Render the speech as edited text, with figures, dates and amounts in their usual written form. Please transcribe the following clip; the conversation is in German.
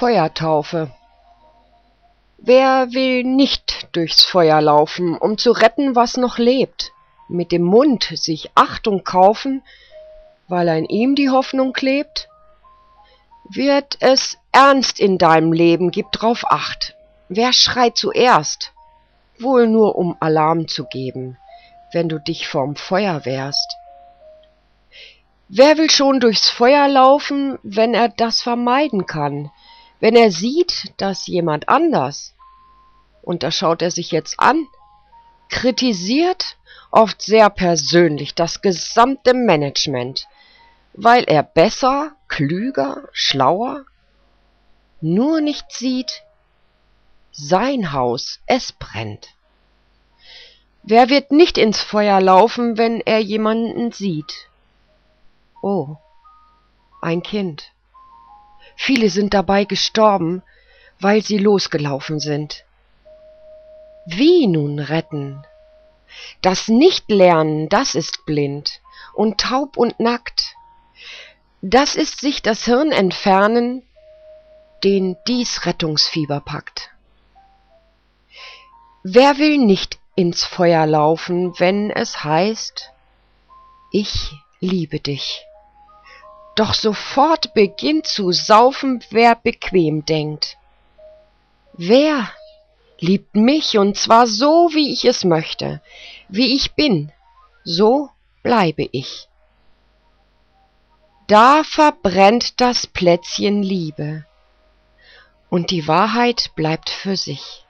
Feuertaufe. Wer will nicht durchs Feuer laufen, um zu retten, was noch lebt, mit dem Mund sich Achtung kaufen, weil an ihm die Hoffnung klebt? Wird es ernst in deinem Leben, gib drauf Acht. Wer schreit zuerst? Wohl nur um Alarm zu geben, wenn du dich vorm Feuer wehrst. Wer will schon durchs Feuer laufen, wenn er das vermeiden kann? Wenn er sieht, dass jemand anders, und da schaut er sich jetzt an, kritisiert, oft sehr persönlich, das gesamte Management, weil er besser, klüger, schlauer, nur nicht sieht, sein Haus, es brennt. Wer wird nicht ins Feuer laufen, wenn er jemanden sieht? Oh, ein Kind. Viele sind dabei gestorben, weil sie losgelaufen sind. Wie nun retten? Das Nichtlernen, das ist blind und taub und nackt. Das ist sich das Hirn entfernen, den dies Rettungsfieber packt. Wer will nicht ins Feuer laufen, wenn es heißt, ich liebe dich? Doch sofort beginnt zu saufen, wer bequem denkt. Wer liebt mich, und zwar so, wie ich es möchte, wie ich bin, so bleibe ich. Da verbrennt das Plätzchen Liebe, und die Wahrheit bleibt für sich.